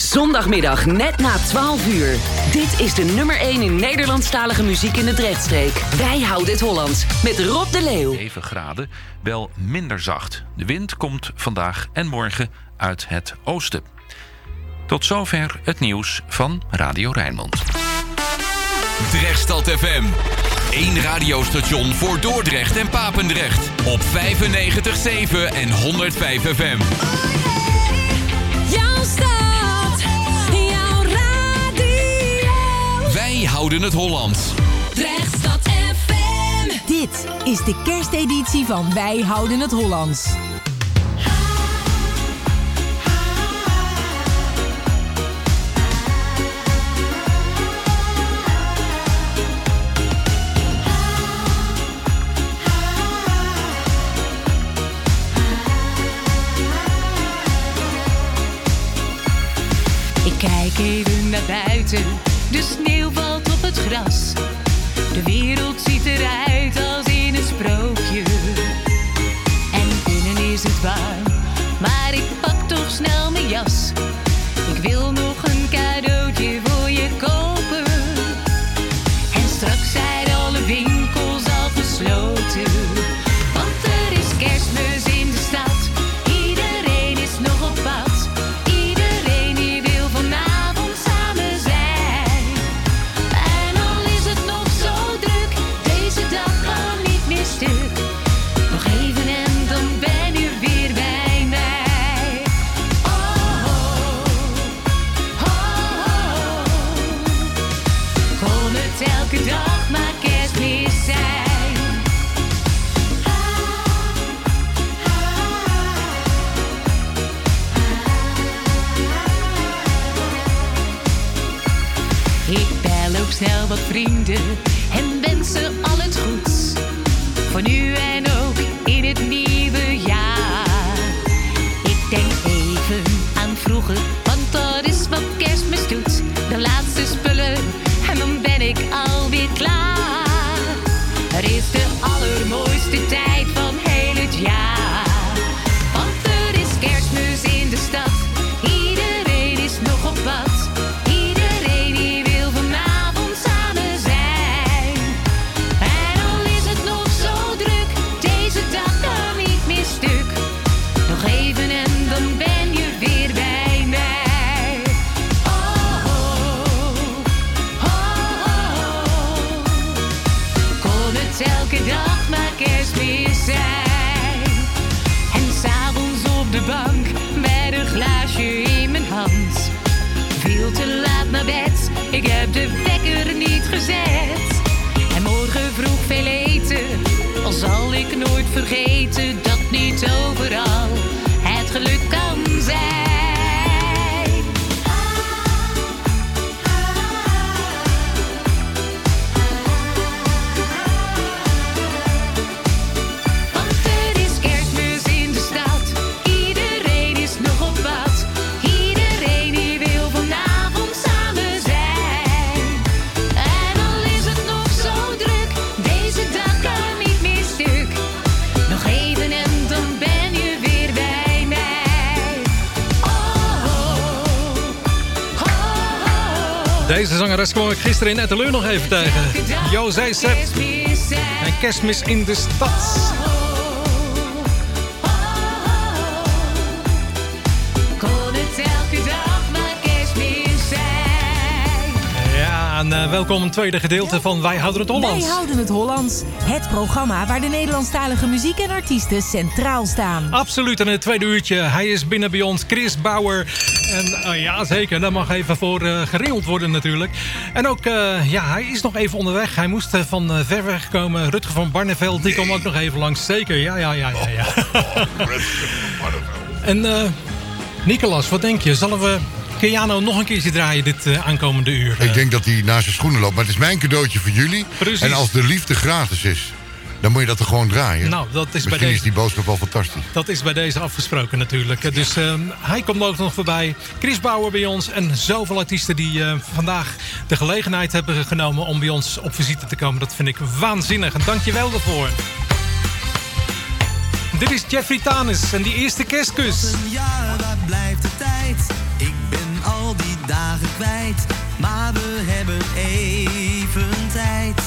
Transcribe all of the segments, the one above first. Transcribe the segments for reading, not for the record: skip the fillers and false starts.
Zondagmiddag net na 12 uur. Dit is de nummer 1 in Nederlandstalige muziek in de Drechtstreek. Wij houden het Hollands met Rob de Leeuw. 7 graden, wel minder zacht. De wind komt vandaag en morgen uit het oosten. Tot zover het nieuws van Radio Rijnmond. Drechtstad FM. 1 radiostation voor Dordrecht en Papendrecht. Op 95.7 en 105 FM. Jouw stad, jouw radio. Wij houden het Hollands. Drechtstad FM. Dit is de kersteditie van Wij houden het Hollands. Kijk even naar buiten, de sneeuw valt op het gras. De wereld ziet eruit als in een sprookje. En binnen is het warm, maar ik pak toch snel mijn jas. Ik wil nog een cadeautje voor je kopen. En straks zijn alle winkels al gesloten. Want er is Kerstmis in de stad, iedereen is nog op pad. Nog even en dan ben je weer bij mij. Oh, oh, oh, oh. Kon het elke dag maar Kerstmis zijn. Ik bel ook snel wat vrienden en wens ze al het goeds. Voor nu en ook in het nieuwe jaar. Ik denk even aan vroeger, want dat is wat Kerstmis doet. De laatste spullen en dan ben ik alweer klaar. Het is de allermooiste tijd van heel het jaar. Want er is Kerstmis in de stad, iedereen is nog op pad. Iedereen die wil vanavond samen zijn. En al is het nog zo druk, deze dag kan niet meer stuk. Nog even en dan ben je weer bij mij. Oh, oh, oh, oh. Kon het elke dag maar Kerstmis zijn. En 's avonds op de bank met een glaasje in mijn hand. Veel te laat naar bed, ik heb de wekker niet gezet. En morgen vroeg veel eten, al zal ik nooit vergeten dat niet overal het geluk kan zijn. Want er is Kerstmis in de stad, iedereen is nog op pad. Iedereen die wil vanavond samen zijn. En al is het nog zo druk, deze dag kan niet meer stuk. Nog even en dan ben je weer bij mij. Oh, oh, oh, oh. Deze zangeres kwam ik gisteren in Etteleur nog even tegen. José Sepp Kerstmis zijn. en Kerstmis in de stad. Kon het elke dag maar Kerstmis zijn. Ja, en welkom een tweede gedeelte van Wij houden het Hollands. Wij houden het Hollands. Het programma waar de Nederlandstalige muziek en artiesten centraal staan. Absoluut, in het tweede uurtje. Hij is binnen bij ons, Chris Bauer. En ja, zeker, daar mag even voor geregeld worden natuurlijk. En ook, ja, hij is nog even onderweg. Hij moest van ver weg komen. Rutger van Barneveld, die kwam ook nog even langs. Zeker, ja. En Nicolas, wat denk je? Zullen we Keanu nog een keertje draaien dit aankomende uur? Ik denk dat hij naast zijn schoenen loopt. Maar het is mijn cadeautje voor jullie. Precies. En als de liefde gratis is, dan moet je dat er gewoon draaien. Nou, dat is Misschien bij deze... is die boodschap wel fantastisch. Dat is bij deze afgesproken natuurlijk. Dus hij komt ook nog voorbij. Chris Bauer bij ons. En zoveel artiesten die vandaag de gelegenheid hebben genomen om bij ons op visite te komen. Dat vind ik waanzinnig. En dank je wel daarvoor. Dit is Jeffrey Tanis en die eerste kerstkus. Een jaar, waar blijft de tijd? Ik ben al die dagen kwijt, maar we hebben even tijd.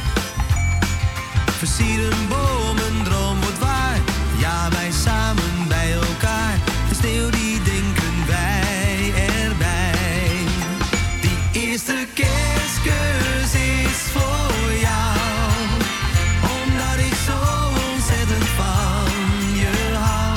Versier een boom, een droom wordt waar. Ja, wij samen bij elkaar. De sneeuw die denken wij erbij. Die eerste kerstkus is voor jou, omdat ik zo ontzettend van je hou.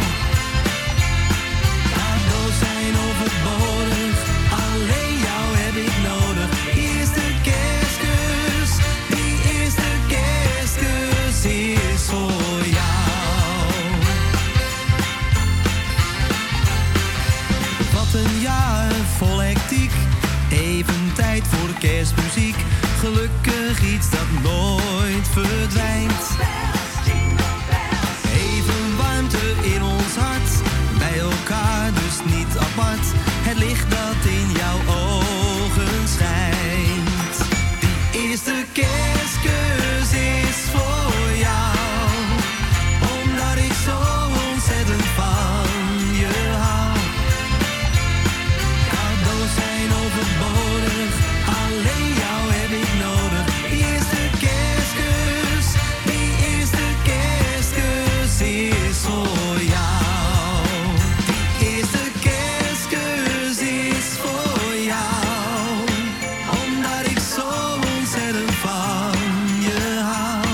Cadeaus zijn overbodig, alleen jou heb ik nodig. Eerste kerstkus, die eerste kerstkus is voor jou. Wat een jaar vol hectiek, even tijd voor kerstmuziek. Gelukkig iets dat nooit verdwijnt. Even warmte in ons hart, bij elkaar dus niet apart. Het licht dat in jouw ogen schijnt. Die eerste kerstkus is voor jou, omdat ik zo ontzettend van je hou. Cadeaus zijn overbodig, alleen jou heb ik nodig. Die eerste kerstkus, die eerste kerstkus is voor jou. Die eerste kerstkus is voor jou, omdat ik zo ontzettend van je hou.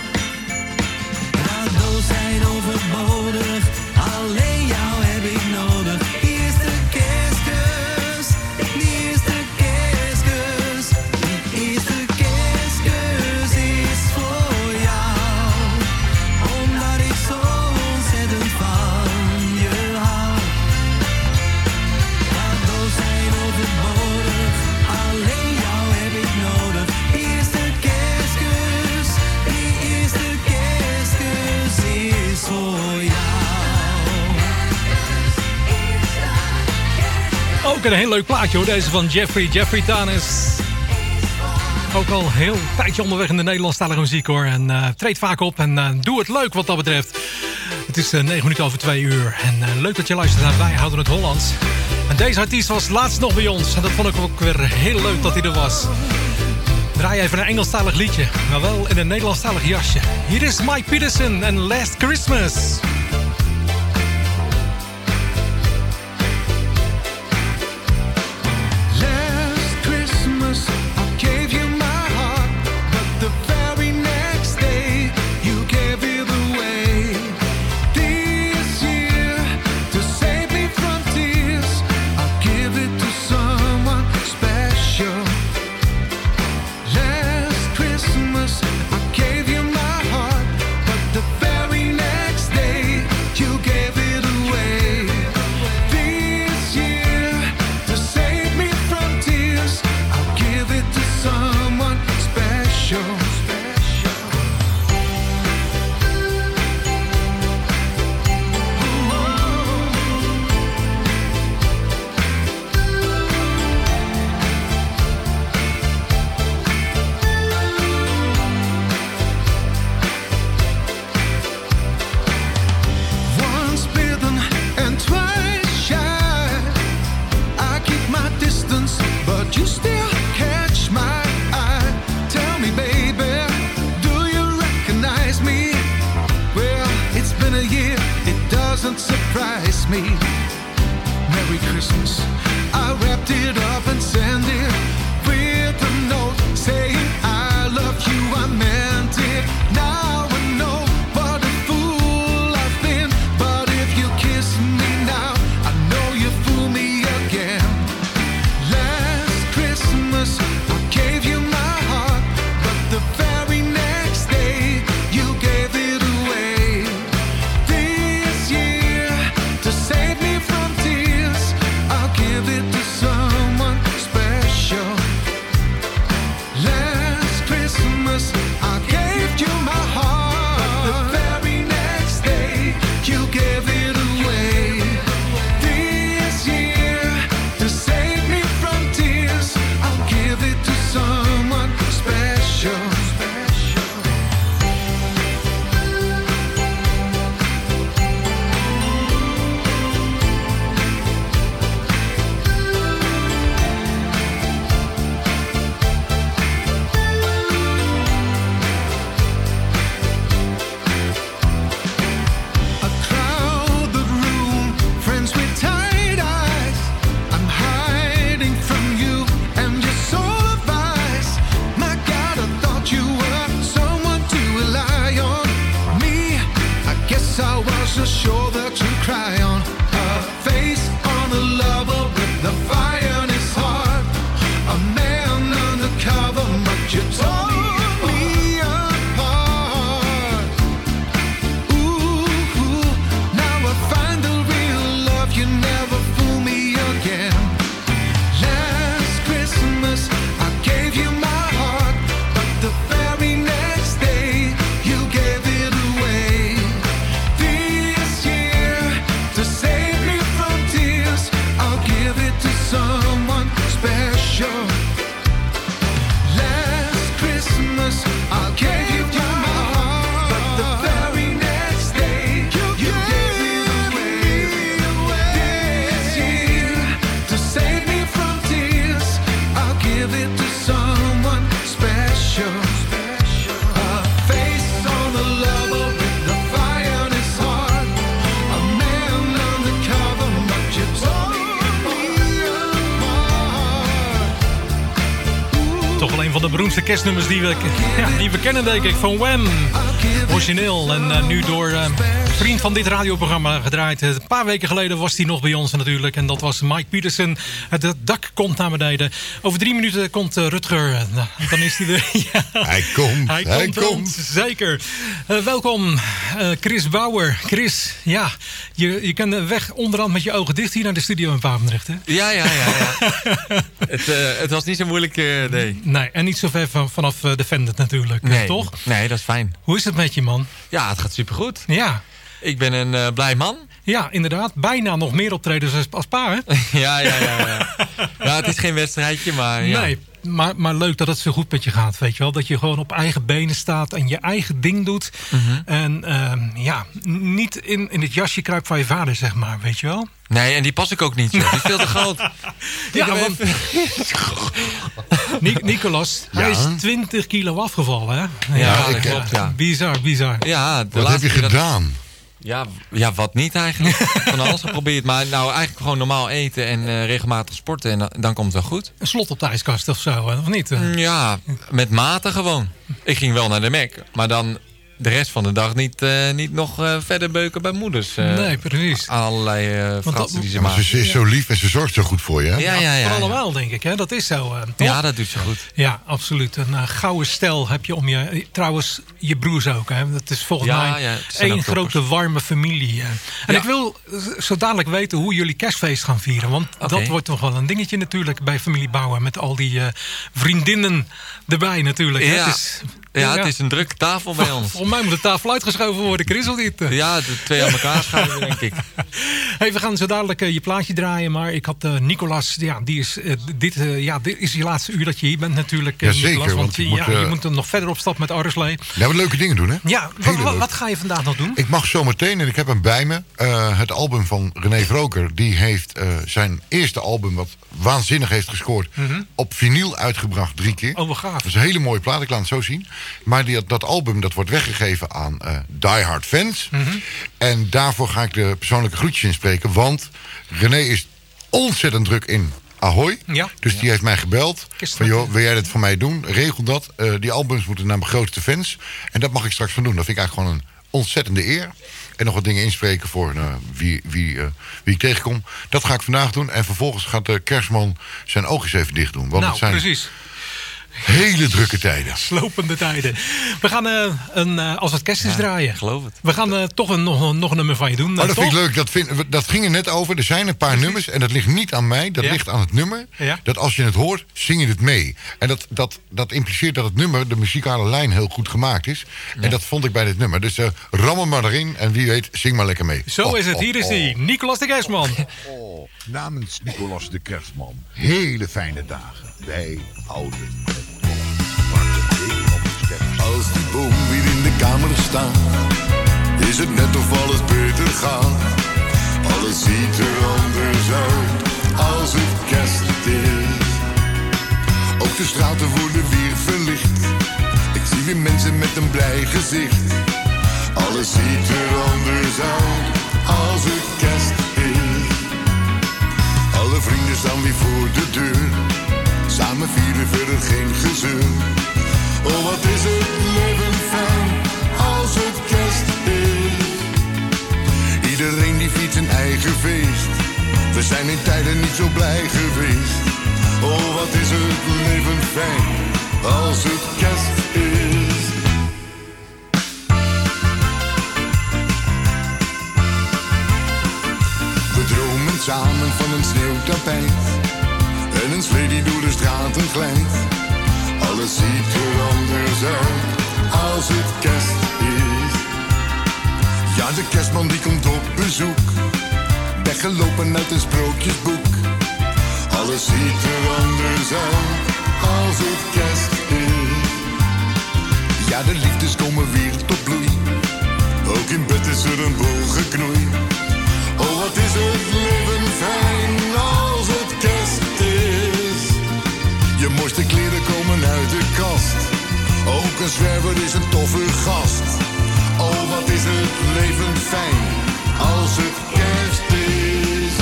Cadeaus zijn overbodig, alleen jou heb ik nodig. Die eerste kerstkus, die eerste kerstkus, die eerste kerstkus is voor jou, omdat ik zo ontzettend van je hou. Cadeaus zijn overbodig, alleen jou heb ik nodig. Die eerste kerstkus, die eerste kerstkus is voor jou. Ook een heel leuk plaatje hoor, deze van Jeffrey Tanis. Ook al heel tijdje onderweg in de Nederlandstalige muziek hoor. En treedt vaak op en doe het leuk wat dat betreft. Het is 9 minuten over 2 uur. En leuk dat je luistert naar Wij Houden Het Hollands. En deze artiest was laatst nog bij ons. En dat vond ik ook weer heel leuk dat hij er was. Draai even een Engelstalig liedje, maar wel in een Nederlandstalig jasje. Hier is Mike Peterson en Last Christmas. Last Christmas I gave you my heart, but the very next day you gave it away. This year, to save me from tears, I'll give it to someone special. Last Christmas I gave you my heart, but the very next day special. Last Christmas I gave you my heart, but the very next day you gave it away. This year, to save me from tears, I'll give it to someone special. A face on a lover with the fire in his heart. A man undercover, but you told me apart. Toch wel een van de beroemdste kerstnummers die we kennen, denk ik, van Wham. Origineel en nu door vriend van dit radioprogramma gedraaid. Een paar weken geleden was hij nog bij ons natuurlijk. En dat was Mike Peterson. Het dak komt naar beneden. Over 3 minuten komt Rutger. Dan is hij er. Ja. Hij komt. Zeker. Welkom, Chris Bauer. Chris, ja, je kan de weg onderhand met je ogen dicht hier naar de studio in Papendrecht, hè? Ja. Het was niet zo moeilijk, nee. Nee, en niet zo ver vanaf de Vendit natuurlijk, Nee, toch? Nee, dat is fijn. Hoe is het met je, man? Ja, het gaat supergoed. Ja. Ik ben een blij man. Ja, inderdaad. Bijna nog meer optredens als pa, hè? Ja. Ja, het is geen wedstrijdje, maar ja. Nee, maar leuk dat het zo goed met je gaat, weet je wel. Dat je gewoon op eigen benen staat en je eigen ding doet. Mhm. En niet in het jasje kruipt van je vader, zeg maar, weet je wel. Nee, en die pas ik ook niet, joh. Die is veel te groot. Ja, want Nicolas, hij is 20 kilo afgevallen, hè? Ja, dat klopt, ja. Bizar. Ja, Wat heb je gedaan? Ja, wat niet eigenlijk. Van alles geprobeerd. Maar nou, eigenlijk gewoon normaal eten en regelmatig sporten. En dan komt het wel goed. Een slot op de ijskast of zo, of niet? Ja, met mate gewoon. Ik ging wel naar de Mac. Maar dan de rest van de dag niet nog verder beuken bij moeders. Nee, precies. Allerlei fratsen die ze Maar maken. ze is zo lief en ze zorgt zo goed voor je, hè? Ja. Voor allemaal, denk ik, hè? Dat is zo, toch? Ja, dat doet ze goed. Ja, absoluut. Een gouden stel heb je om je... Trouwens, je broers ook, hè? Dat is volgens mij het zijn één ook toppers. grote warme familie. En Ja. ik wil zo dadelijk weten hoe jullie kerstfeest gaan vieren. Want dat wordt toch wel een dingetje natuurlijk bij familie Bauer. Met al die vriendinnen erbij natuurlijk. Hè? Ja. Het is, Het is een drukke tafel bij ons. Volgens mij moet de tafel uitgeschoven worden, Chris, of niet? Ja, de twee aan elkaar schuiven, denk ik. Hey, we gaan zo dadelijk je plaatje draaien. Maar ik had Nicolas, die is, dit is je laatste uur dat je hier bent natuurlijk. Jazeker, Nicolas, want je moet er nog verder op stap met Arresley. Ja, we leuke dingen doen, hè? Ja, wat ga je vandaag nog doen? Ik mag zo meteen, en ik heb hem bij me, het album van René Vroker. Die heeft zijn eerste album, wat waanzinnig heeft gescoord, op vinyl uitgebracht 3 keer. Oh, wat gaaf. Dat is een hele mooie plaat, ik laat het zo zien. Maar dat album dat wordt weggegeven aan Die Hard fans. En daarvoor ga ik de persoonlijke groetjes inspreken. Want René is ontzettend druk in Ahoy. Ja. Dus die heeft mij gebeld. Van joh, wil jij dat voor mij doen? Regel dat. Die albums moeten naar mijn grootste fans. En dat mag ik straks van doen. Dat vind ik eigenlijk gewoon een ontzettende eer. En nog wat dingen inspreken voor wie ik tegenkom. Dat ga ik vandaag doen. En vervolgens gaat de kerstman zijn oogjes even dicht doen. Want het zijn precies. hele drukke tijden. Slopende tijden. We gaan als het kerst is draaien. Geloof het. We gaan toch nog een nummer van je doen. Oh, dat toch? vind ik leuk. Dat ging er net over. Er zijn een paar nummers. En dat ligt niet aan mij. Dat ligt aan het nummer. Ja. Dat als je het hoort, zing je het mee. En dat impliceert dat het nummer, de muzikale lijn, heel goed gemaakt is. En dat vond ik bij dit nummer. Dus ram hem maar erin. En wie weet, zing maar lekker mee. Zo is het. Hier is hij. Nicolas de Kerstman. Namens Nicolas de Kerstman. Hele fijne dagen. Wij houden het. Als die boom weer in de kamer staat, is het net of alles beter gaat. Alles ziet er anders uit als het kerst is. Ook de straten worden weer verlicht. Ik zie weer mensen met een blij gezicht. Alles ziet er anders uit als het kerst is. Alle vrienden staan weer voor de deur. Samen vieren verder geen gezeur. Oh, wat is het leven fijn als het kerst is. Iedereen die viert zijn eigen feest. We zijn in tijden niet zo blij geweest. Oh, wat is het leven fijn als het kerst is. We dromen samen van een sneeuwtapijt. En een slee die door de straten glijdt. Alles ziet er anders uit als het kerst is. Ja, de kerstman die komt op bezoek. Weggelopen uit een sprookjesboek. Alles ziet er anders als het kerst is. Ja, de liefdes komen weer tot bloei. Ook in bed is er een boel geknoei. Oh, wat is het leven fijn als het kerst is. Je mooiste kleren komen uit de kast. Ook een zwerver is een toffe gast. Oh, wat is het leven fijn als het kerst is.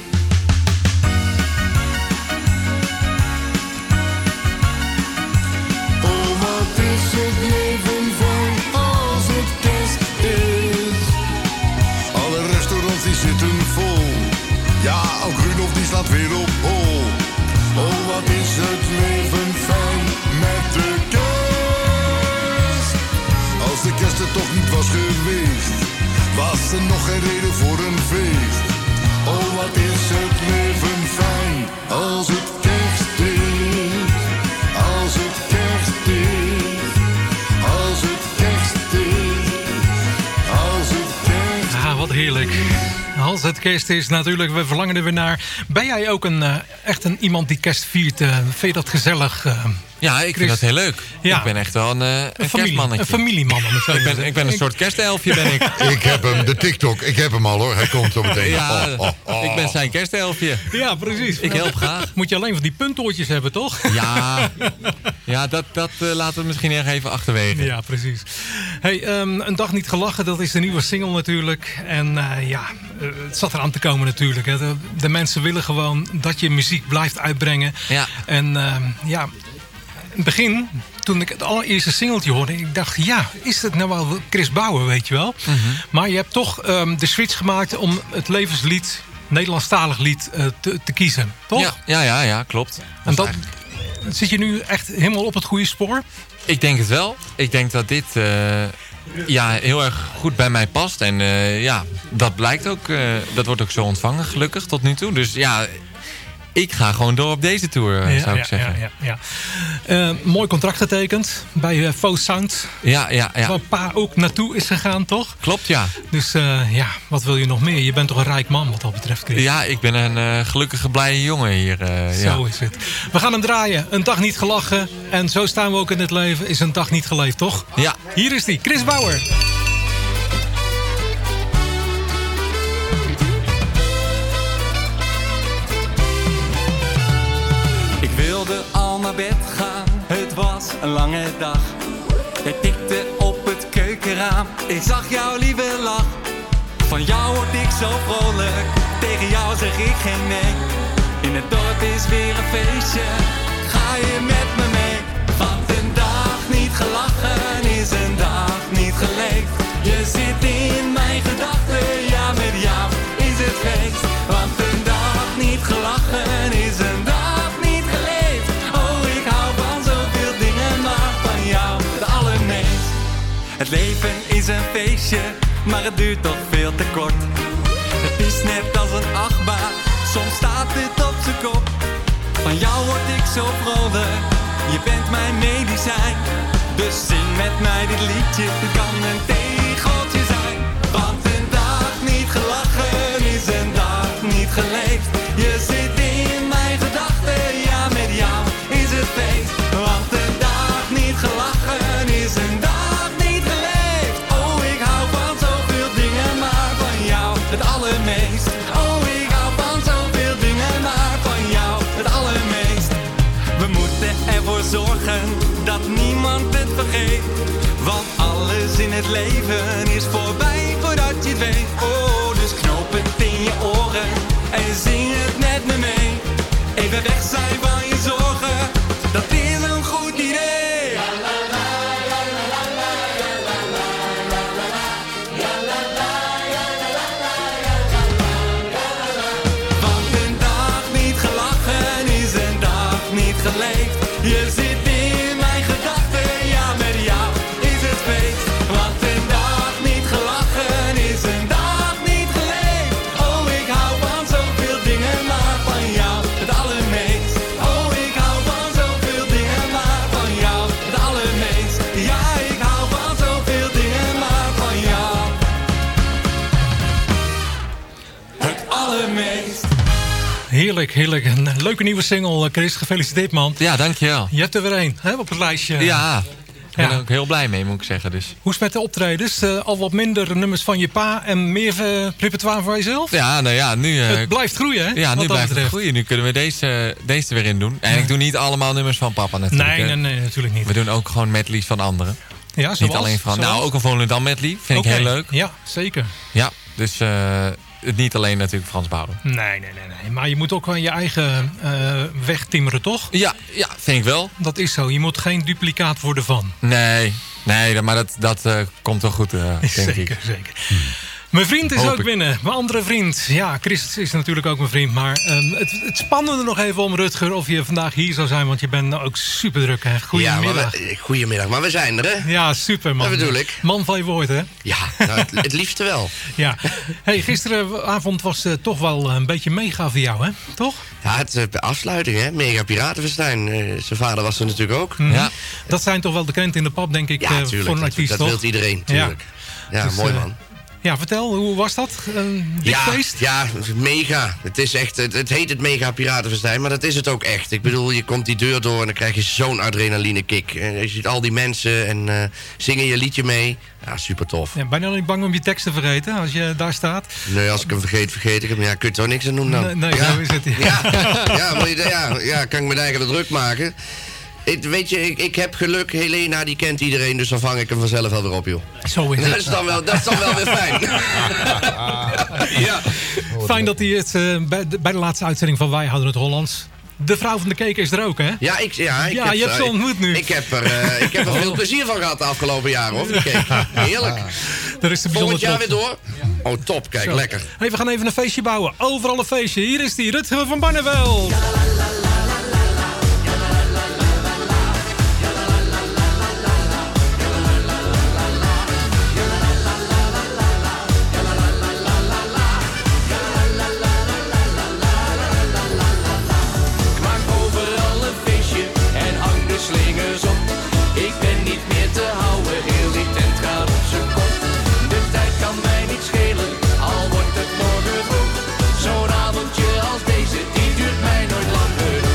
Oh, wat is het leven fijn als het kerst is. Alle restaurants die zitten vol. Ja, ook Rudolf die slaat weer op hol. Oh, wat is het leven fijn met de kerst. Als de kerst er toch niet was geweest, was er nog geen reden voor een feest. Oh, wat is het leven fijn als het kerst is. Als het kerst is. Als het kerst is. Als het kerst is. Ah, wat heerlijk. Als het kerst is natuurlijk, we verlangen er weer naar. Ben jij ook echt iemand die kerst viert? Vind je dat gezellig? Ja, ik vind dat heel leuk. Ja. Ik ben echt wel een kerstmannetje. Een familieman. Ik ben een soort kerstelfje, ben ik. Ik heb hem, de TikTok. Ik heb hem al hoor. Hij komt zo meteen. Ja, ik ben zijn kerstelfje. Ja, precies. Ik help graag. Moet je alleen van die puntoortjes hebben, toch? Ja, dat laten we misschien erg even achterwege. Ja, precies. Hey, een dag niet gelachen, dat is de nieuwe single natuurlijk. En het zat eraan te komen natuurlijk. Hè. De mensen willen gewoon dat je muziek blijft uitbrengen. Ja. En in het begin, toen ik het allereerste singeltje hoorde, ik dacht, ja, is het nou wel Chris Bauer, weet je wel? Mm-hmm. Maar je hebt toch de switch gemaakt om het levenslied, Nederlandstalig lied, te kiezen, toch? Ja, klopt. En zit je nu echt helemaal op het goede spoor? Ik denk het wel. Ik denk dat dit heel erg goed bij mij past. En dat blijkt ook. Dat wordt ook zo ontvangen, gelukkig, tot nu toe. Dus ja, ik ga gewoon door op deze tour, zou ik zeggen. Ja. Mooi contract getekend bij Faux Sound. Ja. Waar pa ook naartoe is gegaan, toch? Klopt, ja. Dus wat wil je nog meer? Je bent toch een rijk man wat dat betreft, Chris? Ja, ik ben een gelukkige, blije jongen hier. Zo is het. We gaan hem draaien. Een dag niet gelachen. En zo staan we ook in het leven. Is een dag niet geleefd, toch? Ja. Hier is die, Chris Bauer. Ik wilde al naar bed gaan, het was een lange dag. Jij tikte op het keukenraam, ik zag jouw lieve lach. Van jou word ik zo vrolijk, tegen jou zeg ik geen nee. In het dorp is weer een feestje, ga je met me mee? Want een dag niet gelachen is een dag niet geleefd. Je zit in mijn gedachten, ja met jou is het feest. Want een dag niet gelachen is een dag. Het leven is een feestje, maar het duurt toch veel te kort. Het is net als een achtbaan, soms staat het op zijn kop. Van jou word ik zo vrolijk, je bent mijn medicijn. Dus zing met mij dit liedje, het kan een tegeltje zijn. Want een dag niet gelachen is een dag niet geleefd. Je zit in mijn gedachten, ja met jou is het feest. Want een dag niet gelachen is een dag. Het allermeest. Oh, ik hou van zoveel dingen, maar van jou het allermeest. We moeten ervoor zorgen dat niemand het vergeet. Want alles in het leven is voorbij voordat je het weet. Oh, dus knoop het in je oren en zing het met me mee. Even weg zijn van je zorgen, dat is een goed idee. Geleefd. Je zit in mijn gedachten, ja met jou is het feest. Want een dag niet gelachen is een dag niet geleefd. Oh, ik hou van zoveel dingen, maar van jou het allermeest. Heerlijk, heerlijk. Een leuke nieuwe single, Chris. Gefeliciteerd, man. Ja, dankjewel. Je hebt er weer een, hè, op het lijstje. Ja, ik ben er ook heel blij mee, moet ik zeggen. Dus. Hoe is het met de optredens? Al wat minder nummers van je pa en meer repertoire van jezelf? Ja, nou ja, nu... het blijft groeien, hè? Ja, nu blijft het groeien. Nu kunnen we deze weer in doen. En ik doe niet allemaal nummers van papa natuurlijk. Nee, natuurlijk niet. We doen ook gewoon medleys van anderen. Ja, zoals? Niet alleen van... Nou, ook een Volendam medley. Vind ik heel leuk. Ja, zeker. Ja, dus... niet alleen natuurlijk Frans Bouwen. Nee. Maar je moet ook wel je eigen weg timmeren, toch? Ja, vind ik wel. Dat is zo. Je moet geen duplicaat worden van. Nee, maar dat komt wel goed, denk zeker, ik. Zeker. Mijn vriend is Hoop ook ik. binnen. Mijn andere vriend. Ja, Chris is natuurlijk ook mijn vriend. Maar het spannende nog even om Rutger of je vandaag hier zou zijn. Want je bent ook super druk, hè? Goedemiddag. Ja, goedemiddag. Maar we zijn er, hè? Ja, super, man. Dat bedoel ik. Man van je woord, hè? Ja, nou, het liefste wel. Ja. Hey, gisteravond was toch wel een beetje mega voor jou, hè? Toch? Ja, het afsluiting, hè? Mega Piratenfestijn. Zijn vader was er natuurlijk ook. Ja. Dat zijn toch wel de krenten in de pap, denk ik, ja, tuurlijk, voor een artiest, dat toch? wilt iedereen, tuurlijk. Ja, Dus, mooi man. Ja, vertel, hoe was dat? Een dik feest? Ja, mega. Het is echt, het heet het Mega Piratenfestijn, maar dat is het ook echt. Ik bedoel, je komt die deur door en dan krijg je zo'n adrenaline kick. En je ziet al die mensen en zingen je liedje mee. Ja, super tof. Ja, bijna niet bang om je tekst te vergeten als je daar staat? Nee, als ik hem vergeet ik hem. Ja, kun je er niks aan doen dan? Nee, ja. zo is het. Ja, kan ik me eigenlijk druk maken. Weet je, ik heb geluk. Helena, die kent iedereen, dus dan vang ik hem vanzelf wel weer op, joh. Zo is het. Dat is dan wel weer fijn. Ja. Fijn dat hij het bij de laatste uitzending van Wij Houden Het Hollands... De vrouw van de cake is er ook, hè? Ja, je hebt ze ontmoet nu. Ik heb er veel plezier van gehad de afgelopen jaren, hoor. Die cake. Heerlijk. Volgend jaar weer door? Oh, top. Kijk, zo. Lekker. Hey, we gaan even een feestje bouwen. Overal een feestje. Hier is die Rutger van Barneveld. Slingers op, ik ben niet meer te houden, heel die tent gaat op zijn kop. De tijd kan mij niet schelen, al wordt het morgen vroeg. Zo'n avondje als deze, die duurt mij nooit lang genoeg.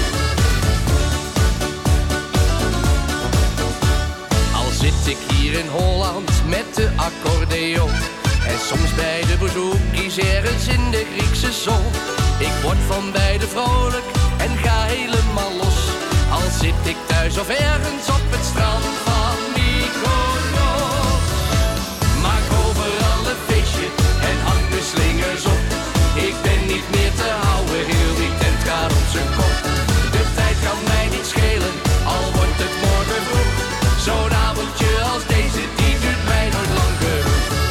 Al zit ik hier in Holland met de accordeon en soms bij de bezoekjes ergens in de Griekse zon. Ik word van beide vrolijk en ga helemaal los. Al zit ik thuis of ergens op het strand van Mykonos. Maak overal een feestje en hang de slingers op. Ik ben niet meer te houden, heel die tent gaat op zijn kop. De tijd kan mij niet schelen, al wordt het morgen vroeg. Zo'n avondje als deze, die duurt mij nooit lang genoeg.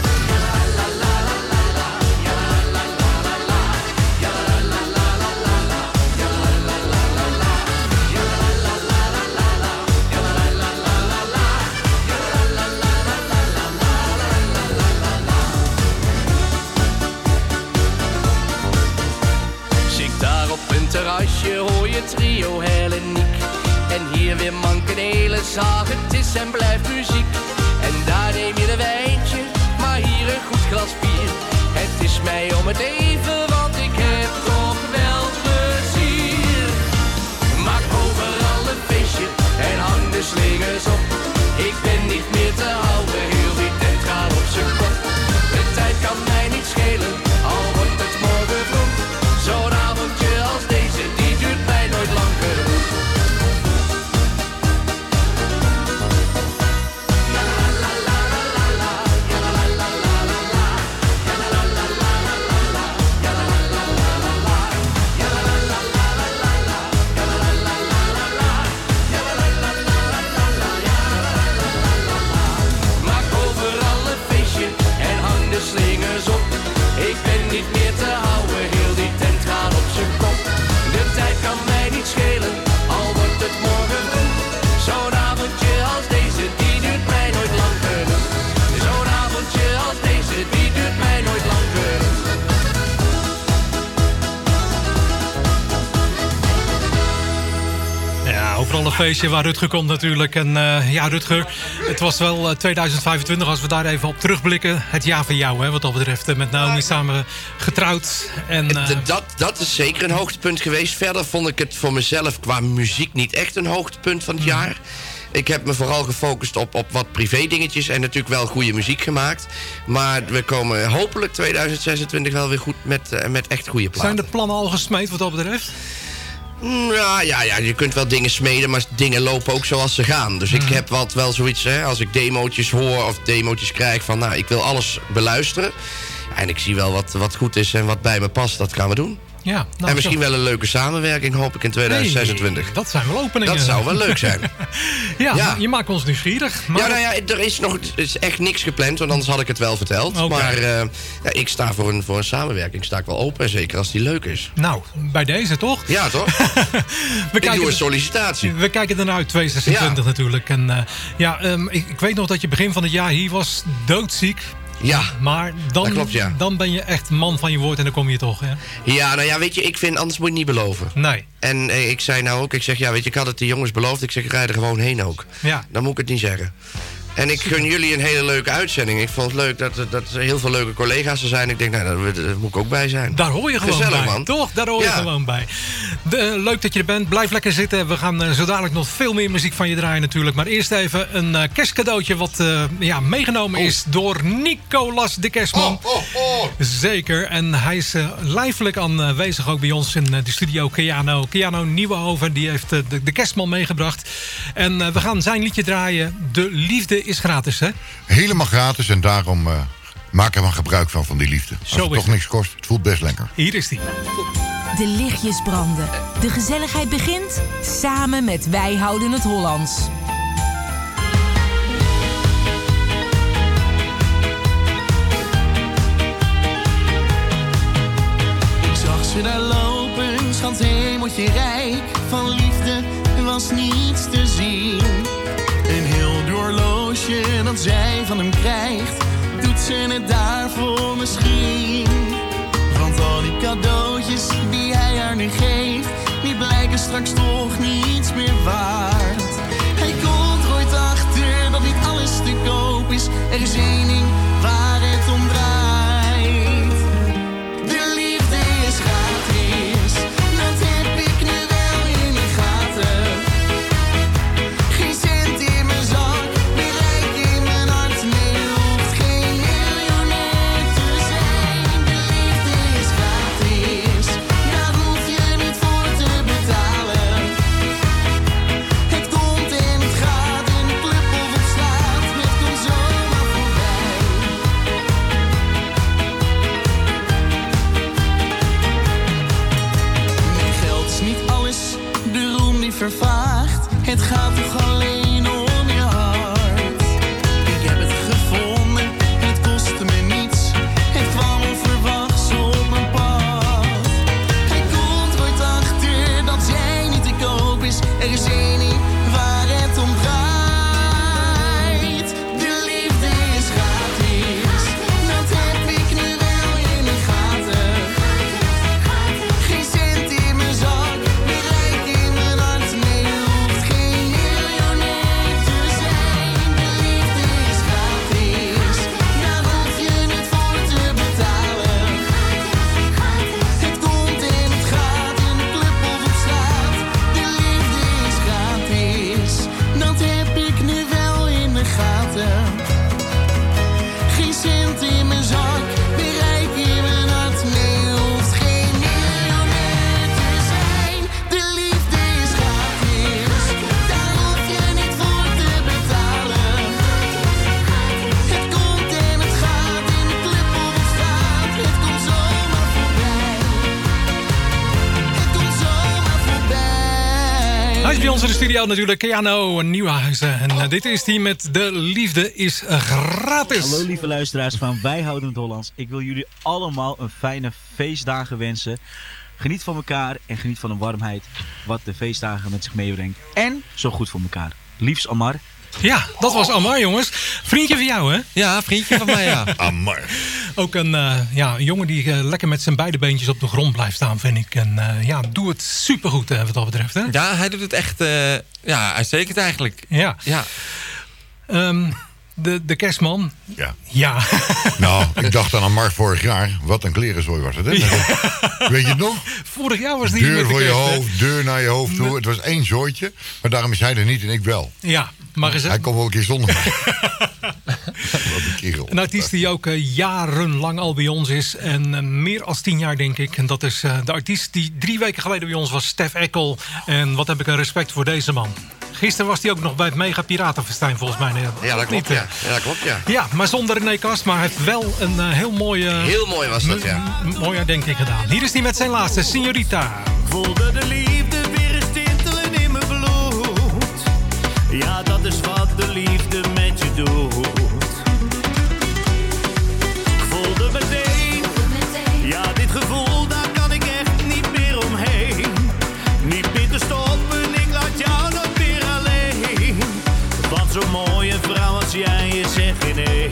Terrasje hoor je trio Helleniek. En hier weer mankenelen zaag, het is en blijft muziek. En daar neem je een wijntje, maar hier een goed glas bier. Het is mij om het even, want ik heb toch wel plezier. Maak overal een feestje en hang de slingers op. Ik ben niet meer te houden, heel die tent gaat op zijn kop. De tijd kan mij niet schelen, al wordt het morgen vroeg. Zo'n avondje als deze, die duurt mij nooit lang genoeg. Ja, overal een feestje waar Rutger komt natuurlijk. En ja, Rutger, het was wel 2025 als we daar even op terugblikken. Het jaar van jou, hè, wat dat betreft. Met Naomi samen getrouwd. En, dat is zeker een hoogtepunt geweest. Verder vond ik het voor mezelf qua muziek niet echt een hoogtepunt van het jaar. Ik heb me vooral gefocust op wat privé dingetjes en natuurlijk wel goede muziek gemaakt. Maar we komen hopelijk 2026 wel weer goed met echt goede platen. Zijn de plannen al gesmeed wat dat betreft? Ja, je kunt wel dingen smeden, maar dingen lopen ook zoals ze gaan. Dus ik heb wel zoiets, hè, als ik demootjes hoor of demootjes krijg van, nou, ik wil alles beluisteren. Ja, en ik zie wel wat goed is en wat bij me past, dat gaan we doen. Ja, en misschien wel een leuke samenwerking, hoop ik, in 2026. Nee, dat zijn wel openingen. Dat zou wel leuk zijn. ja, je maakt ons nieuwsgierig. Maar... Ja, er is echt niks gepland, want anders had ik het wel verteld. Okay. Maar ik sta voor een samenwerking, sta ik wel open, zeker als die leuk is. Nou, bij deze toch? Ja, toch? Ik doe een sollicitatie. We kijken ernaar uit 2026 natuurlijk. En ik weet nog dat je begin van het jaar hier was, doodziek. Ja, maar dan, dat klopt, ja. Dan ben je echt man van je woord en dan kom je toch, hè? Ja, nou ja, weet je, ik vind, anders moet je niet beloven. Nee. En ik zei nou ook, ik zeg, ja, weet je, ik had het de jongens beloofd. Ik zeg, ik rijd er gewoon heen ook. Ja. Dan moet ik het niet zeggen. En ik gun jullie een hele leuke uitzending. Ik vond het leuk dat er heel veel leuke collega's er zijn. Ik denk, nou, daar moet ik ook bij zijn. Daar hoor je gewoon gezellig, bij. Man. Toch? Daar hoor je gewoon bij. Leuk dat je er bent. Blijf lekker zitten. We gaan zo dadelijk nog veel meer muziek van je draaien natuurlijk. Maar eerst even een kerstcadeautje wat meegenomen is door Nicolas de Kerstman. Zeker. En hij is lijfelijk aanwezig ook bij ons in de studio Keanu. Keanu Nieuwenhoven, die heeft de Kerstman meegebracht. En we gaan zijn liedje draaien. De liefde is gratis, hè? Helemaal gratis en daarom maak er maar gebruik van die liefde. Als het toch niks kost, het voelt best lekker. Hier is die. De lichtjes branden. De gezelligheid begint samen met Wij Houden het Hollands. Ik zag ze daar lopen, schat hemeltje rijk. Van liefde was niets te zien. Een heel doorloosje dat zij van hem krijgt, doet ze het daarvoor misschien. Want al die cadeautjes die hij haar nu geeft, die blijken straks toch niets meer waard. Hij komt er ooit achter dat niet alles te koop is. Er is één ding waar het om draait. De liefde is gratis, dat heb ik nu wel in de gaten. Geen cent in mijn zak, meer rijk in mijn hart. Nee, je hoeft geen miljonair te zijn. De liefde is gratis, daar hoef je niet voor te betalen. Het komt en het gaat, in de club of op straat. Het komt zomaar voorbij. Nee, geld is niet alles, de roem die vervaagt. Het gaat toch alleen om je hart. Ik heb het gevonden, het kostte me niets. Het kwam onverwachts op mijn pad. Hij komt er ooit achter dat zij niet te koop is. Er is één ding waar het om draait. De liefde is gratis, dat heb ik nu wel in de gaten. Geen cent in mijn zak, meer rijk in mijn hart. Nee, je hoeft geen miljonair te zijn. De liefde is gratis, daar hoef je niet voor te betalen. Het komt en het gaat, in de club of op straat. De liefde is gratis, dat heb ik nu wel in de gaten. Geen cent in mijn zak, meer rijk in mijn hart. Nee, je hoeft geen miljonair te zijn. De liefde is gratis, daar hoef je niet voor te betalen. Het komt en het gaat, in de club of op straat. Het komt zomaar voorbij. Het komt zomaar voorbij. Hij is bij ons in de studio natuurlijk, Keanu Nieuwenhuizen. En dit is die met De Liefde is gratis. Hallo lieve luisteraars van Wij Houden het Hollands. Ik wil jullie allemaal een fijne feestdagen wensen. Geniet van elkaar en geniet van de warmheid wat de feestdagen met zich meebrengt. En zo goed voor elkaar. Liefs Amar. Ja, dat was Amar, jongens. Vriendje van jou, hè? Ja, vriendje van mij, ja. Amar. Ook een jongen die lekker met zijn beide beentjes op de grond blijft staan, vind ik. En doe het supergoed wat dat betreft. Hè? Ja, hij doet het echt uitstekend eigenlijk. Ja. Ja. De kerstman. Ja. Nou, ik dacht dan aan Mark vorig jaar. Wat een klerenzooi was het, hè? Weet je het nog? Vorig jaar was die deur met de voor je kerst, hè? hoofd, deur naar je hoofd toe. Het was 1 zooitje. Maar daarom is hij er niet en ik wel. Ja, maar hij komt wel een keer zonder mij. Wat een kerel. Een artiest die ook jarenlang al bij ons is. En meer dan 10 jaar, denk ik. En dat is de artiest die 3 weken geleden bij ons was, Stef Eckel. En wat heb ik een respect voor deze man. Gisteren was hij ook nog bij het Mega Piratenfestijn, volgens mij. Ja, dat klopt, ja. Ja, maar zonder René Kast. Maar hij heeft wel een heel mooie... Heel mooi was dat, ja. Mooi herdenking gedaan. Hier is hij met zijn laatste, Signorita. Voelde de liefde weer eens tintelen in mijn bloed. Ja, dat is wat de liefde met je doet. Ik voelde meteen, ja, dit gevoel, daar kan ik echt niet meer omheen. Niet meer te stoppen, ik laat jou nog weer alleen. Want zo'n mooie vrouw als jij is echt geen één.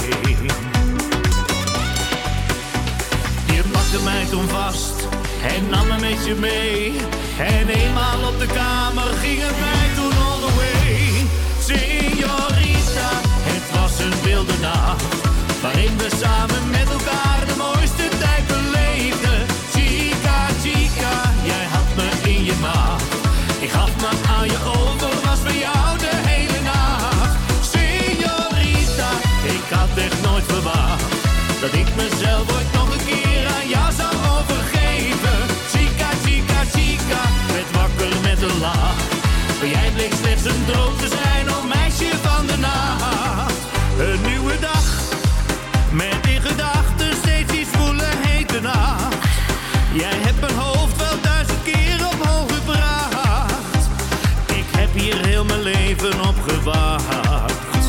Je pakte mij toen vast en nam me met je mee. En eenmaal op de kamer ging het mij toen all the way. Signorita, het was een wilde nacht, waarin we samen met elkaar de mooiste tijd beleefden. Chica, chica, jij had me in je maag. Ik gaf me aan je over, was bij jou de hele nacht. Signorita, ik had echt nooit verwacht dat ik mezelf ooit nog een keer aan jou zou overgeven. Chica, chica, chica, werd wakker met een lach. Maar jij bleek slechts een droom te zijn, oh meisje van de nacht. Een nieuwe dag, met in gedachten steeds iets voelen hete nacht. Jij hebt mijn hoofd wel 1000 keer op hoog gebracht. Ik heb hier heel mijn leven op gewacht.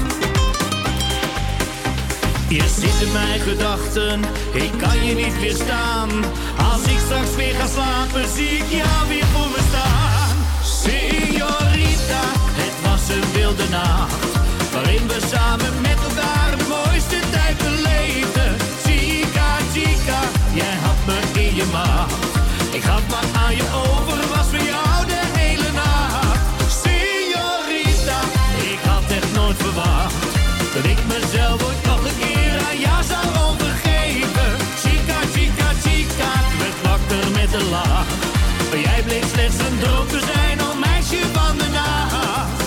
Je zit in mijn gedachten, ik kan je niet weerstaan. Als ik straks weer ga slapen, zie ik jou weer voor me staan. Signorita, het was een wilde nacht, waarin we samen met elkaar de mooiste tijd beleefden. Chica, chica, jij had me in je macht. Ik gaf me aan je over, was voor jou de hele nacht. Signorita, ik had echt nooit verwacht dat ik mezelf ooit nog een keer aan jou zou overgeven. Chica, chica, chica, werd wakker met een lach. Maar jij bleek slechts een droom te zijn, oh meisje van de nacht.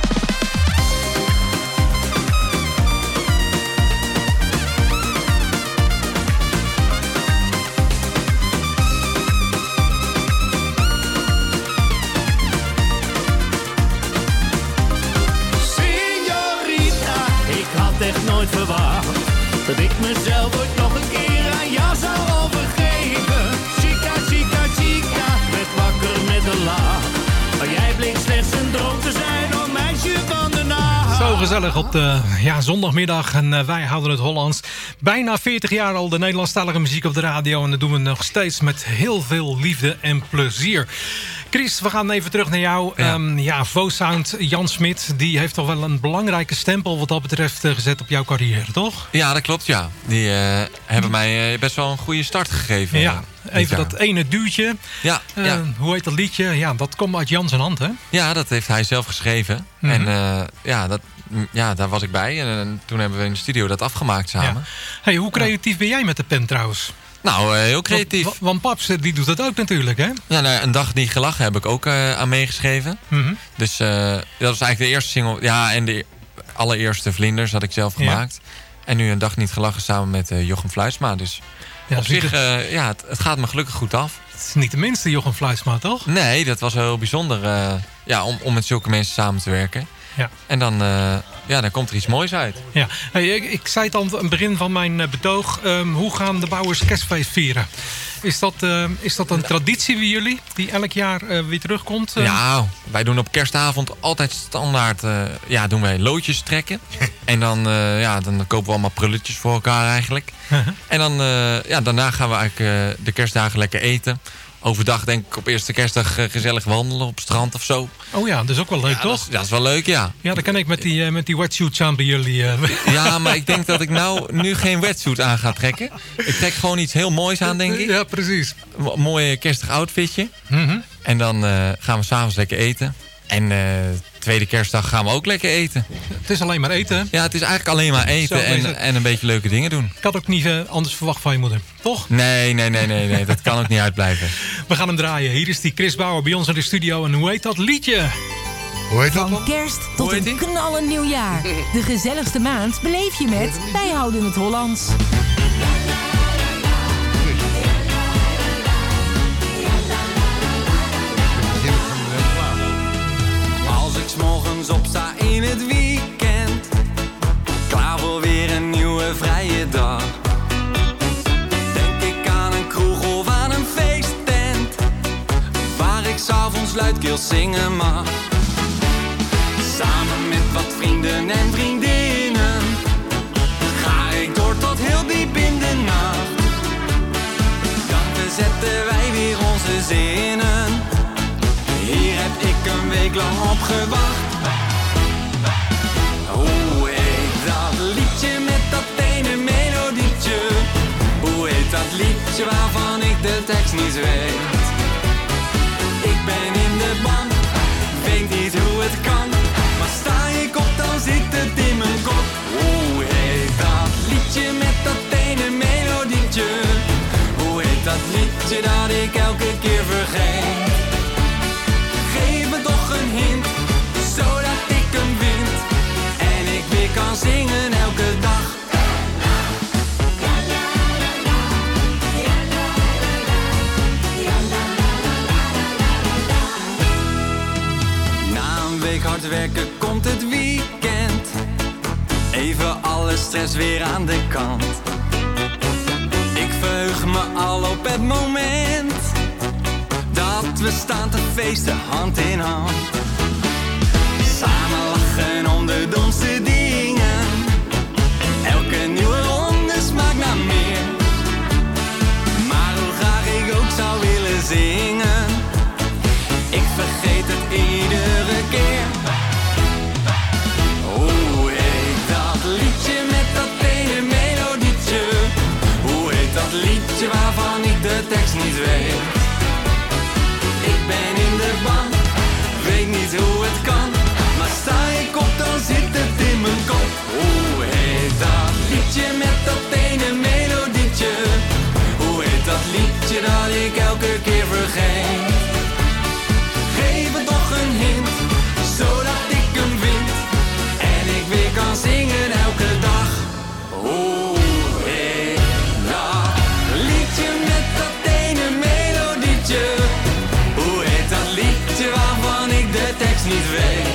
Signorita, ik had echt nooit verwacht dat ik mezelf ooit nog een keer aan jou zou overgeven. Chica, chica, chica, werd wakker met een lach. Maar jij bleek slechts een droom te zijn, oh meisje van de nacht. Zo gezellig op de zondagmiddag en wij houden het Hollands. Bijna 40 jaar al de Nederlandstalige muziek op de radio. En dat doen we nog steeds met heel veel liefde en plezier. Chris, we gaan even terug naar jou. V-Sound, Jan Smit, die heeft toch wel een belangrijke stempel wat dat betreft gezet op jouw carrière, toch? Ja, dat klopt, ja. Die hebben mij best wel een goede start gegeven. Ja, even dat ene duwtje. Ja, hoe heet dat liedje? Ja, dat komt uit Jan zijn hand, hè? Ja, dat heeft hij zelf geschreven. En daar was ik bij. En toen hebben we in de studio dat afgemaakt samen. Ja. Hey, hoe creatief ben jij met de pen trouwens? Nou, heel creatief. Want Paps, die doet dat ook natuurlijk, hè? Ja, nou, Een dag niet gelachen heb ik ook aan meegeschreven. Dus dat was eigenlijk de eerste single. Ja, en de allereerste Vlinders had ik zelf gemaakt. En nu Een dag niet gelachen samen met Jochem Fluitsma. Dus op zich, het gaat me gelukkig goed af. Het is niet de minste Jochem Fluitsma, toch? Nee, dat was wel heel bijzonder om met zulke mensen samen te werken. Ja. En dan komt er iets moois uit. Ja. Hey, ik zei het aan het begin van mijn betoog. Hoe gaan de Bouwers kerstfeest vieren? Is dat een traditie bij jullie die elk jaar weer terugkomt? Ja, wij doen op kerstavond altijd standaard doen wij loodjes trekken. En dan kopen we allemaal prulletjes voor elkaar eigenlijk. En dan daarna gaan we eigenlijk de kerstdagen lekker eten. overdag denk ik op eerste kerstdag gezellig wandelen op het strand of zo. Oh ja, dat is ook wel leuk, toch? Dat is wel leuk, ja. Ja, dan kan ik met die wetsuits aan bij jullie. Ja, maar ik denk dat ik nu geen wetsuit aan ga trekken. Ik trek gewoon iets heel moois aan, denk ik. Ja, precies. Een mooi kerstig outfitje. En dan gaan we s'avonds lekker eten. En tweede kerstdag gaan we ook lekker eten. Het is alleen maar eten, hè? Ja, het is eigenlijk alleen maar eten en een beetje leuke dingen doen. Ik had ook niet anders verwacht van je moeder, toch? Nee, dat kan ook niet uitblijven. We gaan hem draaien. Hier is die Chris Bauer bij ons in de studio. En hoe heet dat liedje? Hoe heet dat? Van kerst tot een knallend nieuwjaar. De gezelligste maand beleef je met Wij Houden het Hollands. Als ik 's morgens opsta in het weekend, klaar voor weer een nieuwe vrije dag, denk ik aan een kroeg of aan een feesttent, waar ik 's avonds luidkeels zingen mag. Samen met wat vrienden en vriendinnen ga ik door tot heel diep in de nacht. Dan verzetten wij weer onze zinnen. Hier heb ik een week lang op gewacht. Hoe heet dat liedje met dat ene melodietje? Hoe heet dat liedje waarvan ik de tekst niet weet? Ik ben in de ban, weet niet hoe het kan, maar sta ik op dan zit het in mijn kop. Hoe heet dat liedje met dat ene melodietje? Hoe heet dat liedje dat ik elke keer vergeet? Geef me toch een hint, zodat ik hem vind en ik weer kan zingen elke dag. Na een week hard werken komt het weekend, even alle stress weer aan de kant. Ik verheug me al op het moment dat we staan te feesten hand in hand. Samen lachen om de domste dingen, elke nieuwe ronde smaakt naar meer. Maar hoe graag ik ook zou willen zingen, ik vergeet het iedere keer. Hoe heet dat liedje met dat ene melodietje? Hoe heet dat liedje waarvan ik de tekst niet weet? Ik ben in de ban, weet niet hoe het kan, maar sta ik op dan zit het in mijn kop. Hoe heet dat liedje met dat ene melodietje? Hoe heet dat liedje dat ik elke keer vergeet? Geef me toch een hint, zodat ik hem vind en ik weer kan zingen elke dag. Hoe heet dat liedje met dat ene melodietje? Hoe heet dat liedje waarvan ik de tekst niet weet?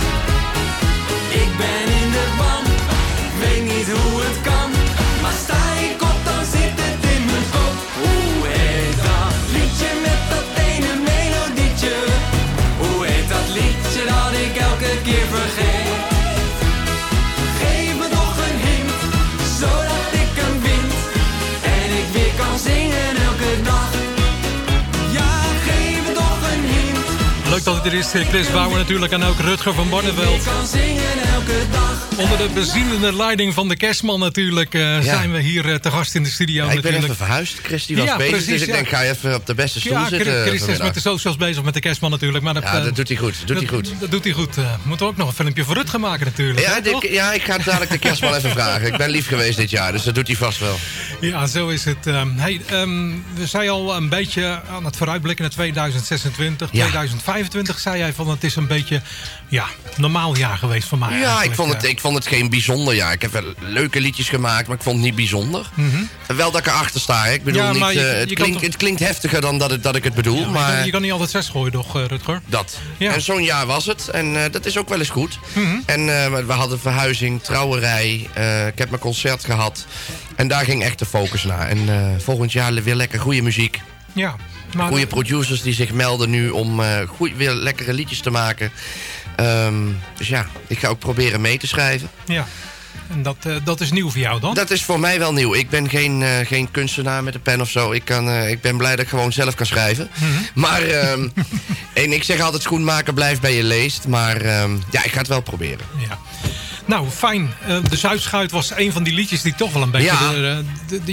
Ik ben in de ban, weet niet hoe het kan, maar sta ik op dan zit het in mijn kop. Hoe heet dat liedje met dat ene melodietje? Hoe heet dat liedje dat ik elke keer vergeet? Geef me toch een hint, zodat ik hem vind en ik weer kan zingen elke dag. Ja, geef me toch een hint. Leuk dat het er is, Chris Bauer natuurlijk en ook Rutger van Barneveld. Ik kan zingen elke dag. Onder de bezielende leiding van de kerstman natuurlijk zijn we hier te gast in de studio. Ja, ik ben natuurlijk. even verhuisd. Chris die was bezig, precies, dus ik denk ga je even op de beste stoel ja, zitten. Chris is vanmiddag. met de socials bezig met de kerstman natuurlijk. Maar Dat doet hij goed. Dat doet hij goed. Moeten we ook nog een filmpje voor Rutger maken natuurlijk. Ja, hè, toch? ik ga dadelijk de kerstman even vragen. Ik ben lief geweest dit jaar, dus dat doet hij vast wel. Ja, zo is het. We zijn al een beetje aan het vooruitblikken naar 2026. Ja. 2025 zei jij van het is een beetje normaal jaar geweest voor mij. Ja, eigenlijk. ik vond het geen bijzonder jaar. Ik heb wel leuke liedjes gemaakt, maar ik vond het niet bijzonder. Wel dat ik erachter sta. Hè. Ik bedoel, Ja, niet, maar het klinkt heftiger dan dat ik het bedoel. Maar Je kan niet altijd 6 gooien, toch, Rutger? dat. Ja. En zo'n jaar was het. En dat is ook wel eens goed. En we hadden verhuizing, trouwerij. Ik heb mijn concert gehad. En daar ging echt de focus naar. En volgend jaar weer lekker goede muziek. Ja. Maar Goede producers die zich melden nu om weer lekkere liedjes te maken. Dus ja, ik ga ook proberen mee te schrijven. Ja. En dat is nieuw voor jou dan? Dat is voor mij wel nieuw. Ik ben geen kunstenaar met een pen of zo. Ik ben blij dat ik gewoon zelf kan schrijven. Maar, en ik zeg altijd, schoenmaker blijft bij je leest. Maar ja, ik ga het wel proberen. Ja. Nou, fijn. De Zuidschuit was een van die liedjes die toch wel een beetje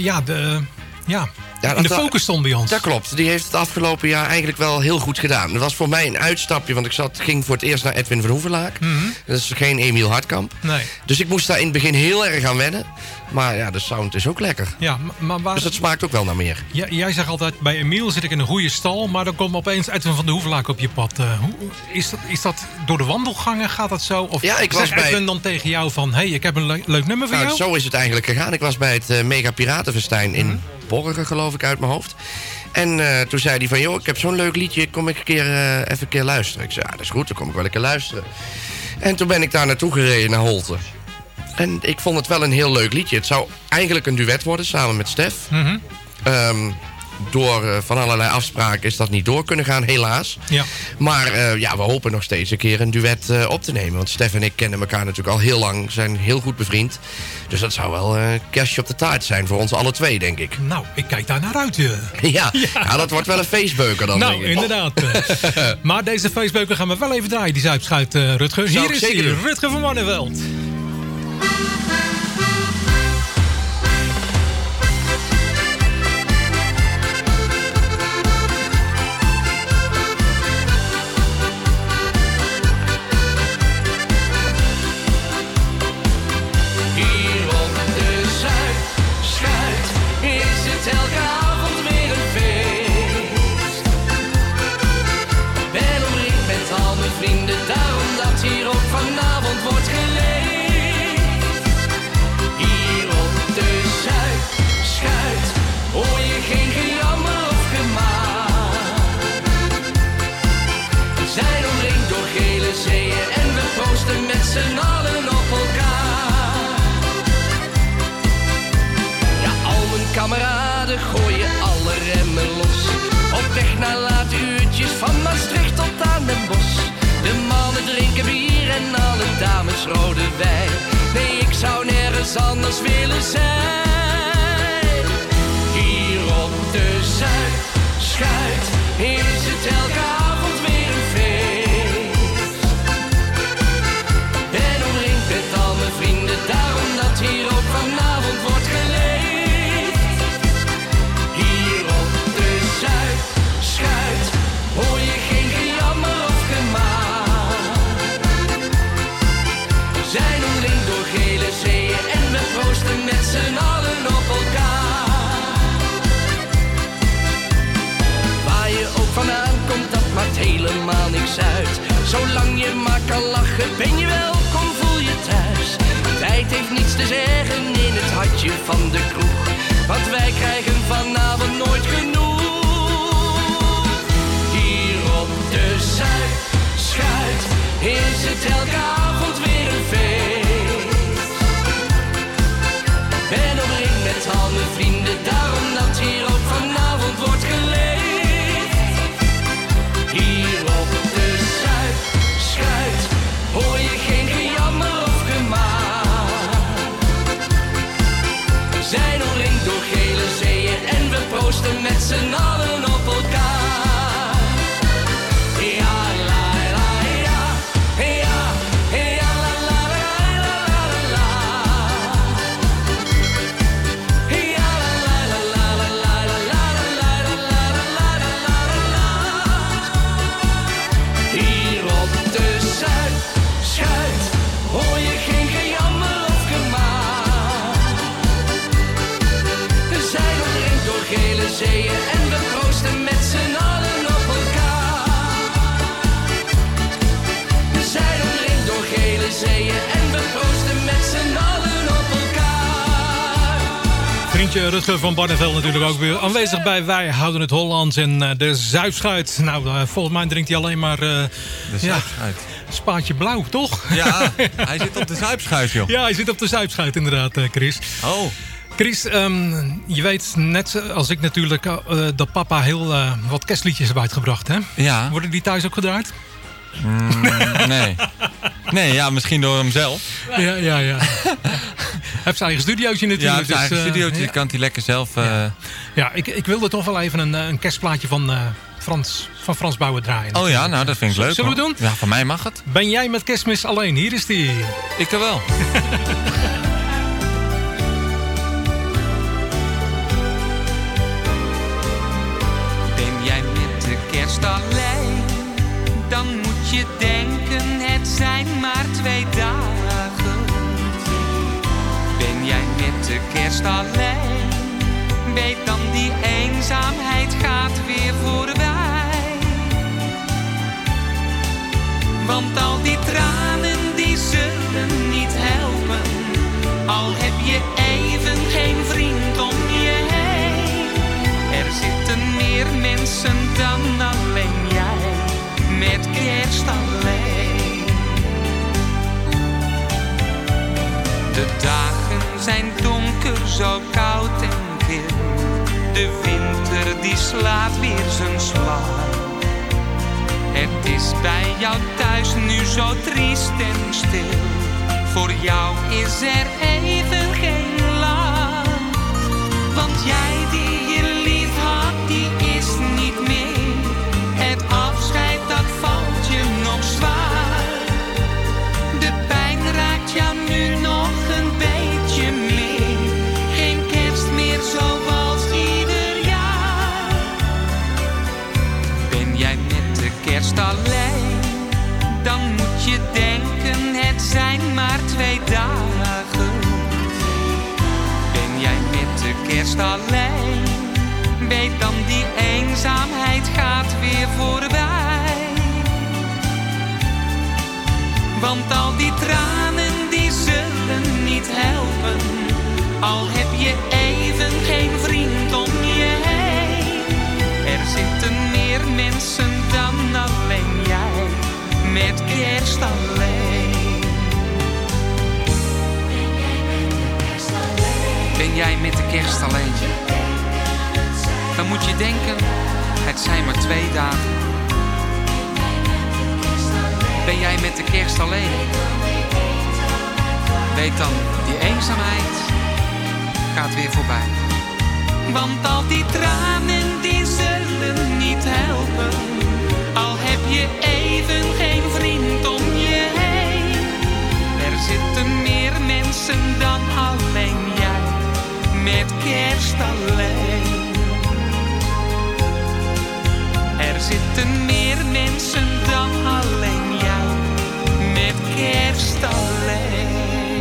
in de focus stond bij ons. Dat klopt. Die heeft het afgelopen jaar eigenlijk wel heel goed gedaan. Dat was voor mij een uitstapje, want ik ging voor het eerst naar Edwin van Hoevelaak. Dat is geen Emiel Hartkamp. Nee. Dus ik moest daar in het begin heel erg aan wennen. Maar ja, de sound is ook lekker. Ja, maar dus het smaakt ook wel naar meer. Jij zegt altijd, bij Emiel zit ik in een goede stal, maar dan komt opeens Edwin van de Hoevelaak op je pad. Is dat door de wandelgangen? Gaat dat zo? Of ja, ik was bij Edwin dan tegen jou van, hey, ik heb een leuk nummer voor jou? Zo is het eigenlijk gegaan. Ik was bij het Mega Piratenfestijn in Borgen, geloof ik, uit mijn hoofd. En toen zei hij van, joh, ik heb zo'n leuk liedje, kom ik even een keer luisteren. Ik zei, ja, dat is goed, dan kom ik wel een keer luisteren. En toen ben ik daar naartoe gereden, naar Holte. En ik vond het wel een heel leuk liedje. Het zou eigenlijk een duet worden, samen met Stef. Door van allerlei afspraken is dat niet door kunnen gaan, helaas. Ja. Maar we hopen nog steeds een keer een duet op te nemen. Want Stef en ik kennen elkaar natuurlijk al heel lang. Zijn heel goed bevriend. Dus dat zou wel een kerstje op de taart zijn voor ons alle twee, denk ik. Nou, ik kijk daar naar uit. Ja, dat wordt wel een feestbeuker dan, nou, denk ik. Inderdaad. Maar deze feestbeuker gaan we wel even draaien, die Zuipschuit, Rutger. Hier is hij, Rutger van Barneveld. Kameraden gooien alle remmen los. Op weg naar late uurtjes van Maastricht tot aan Den Bosch. De mannen drinken bier en alle dames rode wijn. Nee, ik zou nergens anders willen zijn. Hier op de Zuidschuit is het elke avond weer een feest. Ben omringd met al mijn vrienden, daarom dat hier ook vanavond wordt geleefd. Hoor je geen gejammer of gemaal. We zijn omringd door gele zeeën en we proosten met z'n allen op elkaar. Waar je ook vandaan komt, dat maakt helemaal niks uit. Zolang je maar kan lachen, ben je welkom, voel je thuis. Tijd heeft niets te zeggen in het hartje van de kroeg. Want wij krijgen vanavond nooit genoeg. De Zuidschuit is het elke avond weer een feest. Ben omringd met al mijn vrienden, daarom dat hier ook vanavond wordt geleefd. Hier op de Zuidschuit hoor je geen gejammer of gemaal. We zijn omringd door gele zeeën en we proosten met z'n allen op elkaar. En we proosten met z'n allen op elkaar. We zijn omringd door gele zeeën en we proosten met z'n allen op elkaar. Vriendje Rutger van Barneveld natuurlijk ook weer aanwezig bij Wij Houden het Hollands en de Zuidschuit. Nou, volgens mij drinkt hij alleen maar de Zuidschuit. Spaatje blauw, toch? Ja, hij zit op de Zuidschuit, joh. Ja, hij zit op de Zuidschuit inderdaad, Chris. Oh. Chris, je weet net als ik natuurlijk dat papa heel wat kerstliedjes heeft uitgebracht, hè? Ja. Worden die thuis ook gedraaid? Nee. Nee, ja, misschien door hemzelf. Ja. heeft zijn eigen studiootje Ja, natuurlijk. zijn eigen studiootje. Ja. Kan hij lekker zelf... Ja, ik wilde toch wel even een kerstplaatje van Frans Bauer draaien. Oh ja, nou dat vind ik leuk. Zullen we doen? Ja, van mij mag het. Ben jij met Kerstmis alleen? Hier is die. Ik er wel. Ben jij met de kerst alleen? Dan moet je denken, het zijn maar 2 dagen. Ben jij met de kerst alleen? Weet dan, die eenzaamheid gaat weer voorbij. Want al die tranen die zullen niet helpen, al heb je even geen vriend om je heen. Er zitten meer mensen dan alleen jij, met kerst alleen. De dagen zijn donker, zo koud en kil. De winter die slaat weer zijn slag. Het is bij jou thuis nu zo triest en stil. Voor jou is er even geen lach. Want jij die je lief had, die is niet meer. Het afscheid dat valt je nog zwaar. De pijn raakt jou nu nog een beetje meer. Geen kerst meer zoals ieder jaar. Ben jij met de kerst alleen? Dan moet je denken, het zijn maar 2 dagen. Ben jij met de kerst alleen? Weet dan, die eenzaamheid gaat weer voorbij. Want al die tranen die zullen niet helpen, al heb je even geen vriend om je heen. Er zitten meer mensen dan alleen jij, met kerst alleen. Ben jij met de kerst alleen? Dan moet je denken, het zijn maar 2 dagen. Ben jij met de kerst alleen? Weet dan, die eenzaamheid gaat weer voorbij. Want al die tranen die zullen niet helpen, al heb je even geen vriend om je heen. Er zitten meer mensen dan alleen jij, met kerst alleen. Er zitten meer mensen dan alleen jij, met kerst alleen.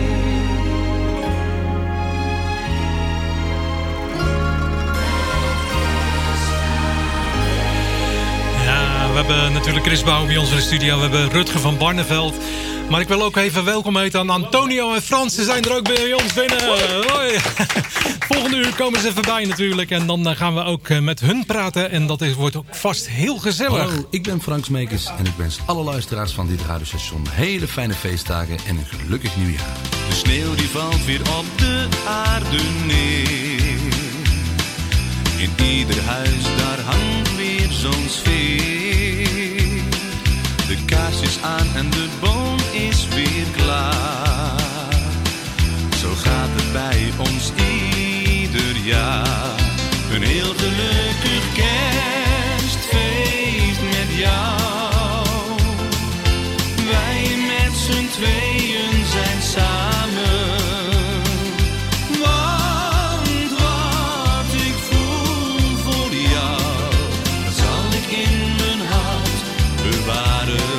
Ja, we hebben natuurlijk Chris Bauer bij ons in de studio. We hebben Rutger van Barneveld. Maar ik wil ook even welkom heten aan Antonio en Frans. Ze zijn er ook bij ons binnen. Hoi. Volgende uur komen ze voorbij natuurlijk. En dan gaan we ook met hun praten. En dat wordt ook vast heel gezellig. Hallo, ik ben Frank Smekers. En ik wens alle luisteraars van dit radiostation hele fijne feestdagen en een gelukkig nieuwjaar. De sneeuw die valt weer op de aarde neer. In ieder huis daar hangt weer zo'n sfeer. De kaars is aan en de boom is weer klaar. Zo gaat het bij ons ieder jaar. Een heel gelukkig kerstfeest met jou. Wij met z'n tweeën zijn samen. Want wat ik voel voor jou, dat zal ik in mijn hart bewaren.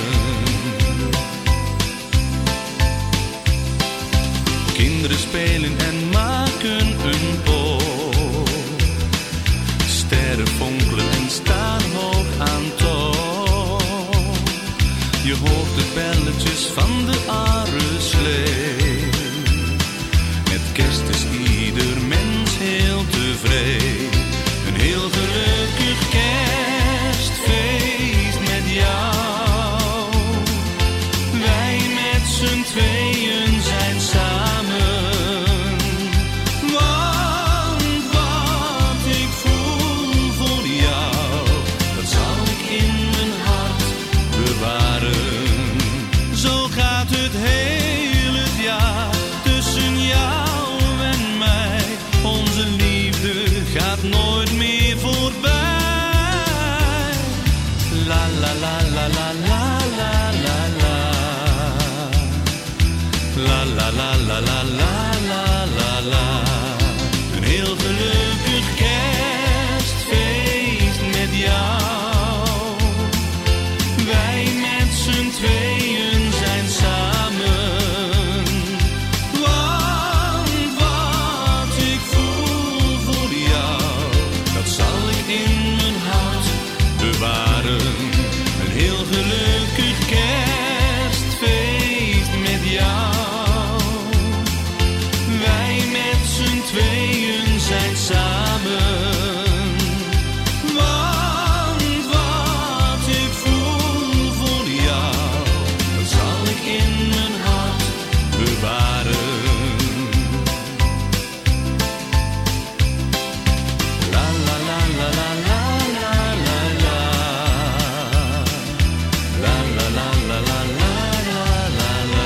Kinderen spelen en maken een boog. Sterren fonkelen en staan hoog aan toog. Je hoort de belletjes van de arreslee. Met kerst is ieder mens heel tevreden. Een heel gelukkig kerstfeest met jou. Wij met z'n tweeën zijn samen. Want wat ik voel voor jou, dat zal ik in mijn hart bewaren. Zo gaat het heel het jaar tussen jou la la la la la la la la. Een heel gelukkig kerstfeest met jou. Wij met z'n tweeën zijn samen. Want wat ik voel voor jou, dat zal ik in mijn hart bewaren. Een heel gelukkig kerstfeest met jou. Wij met z'n tweeën zijn samen. Want wat ik voel voor jou, dat zal ik in mijn hart bewaren. La la la la la la la la la. La la la la la la la la.